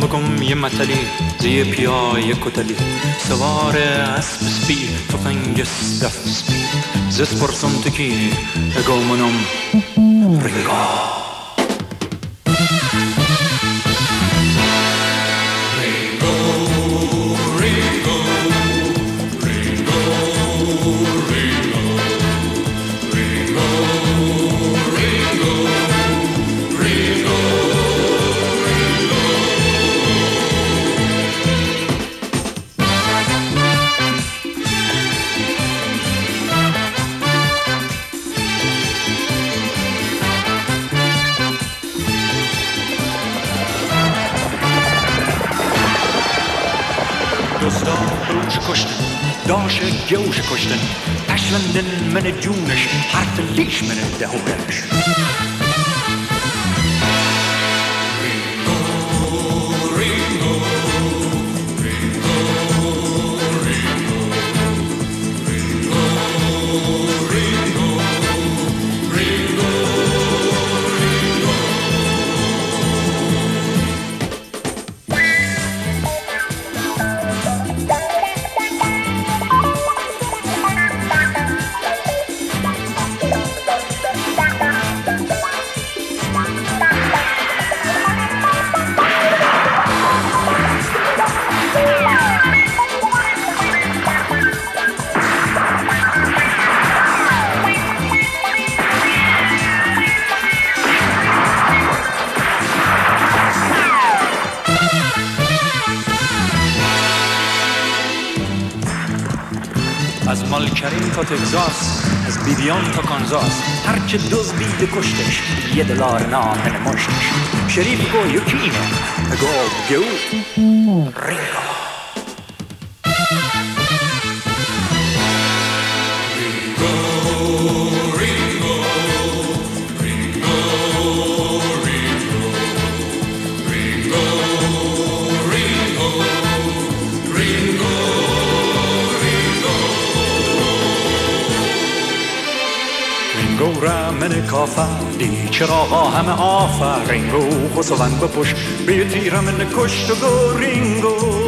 بکن یه متلی زی پیای کتلی سوار اسب سپی تفنگ استف سپی زس پرسم تکی اگومنم رینگو داش گوش کشتن اشوندن من جونش حرف لیش من دهونش از مالکرین تا تگزاس از بیبیان تا کانزاس هرچه دوز بیده کشتش $1 نامن مشتش شریف گو یکینه گو گو رینگو من کافردی چراغا همه آفرینگو خسوان بپوش بی تیرم من کشت و گو رینگو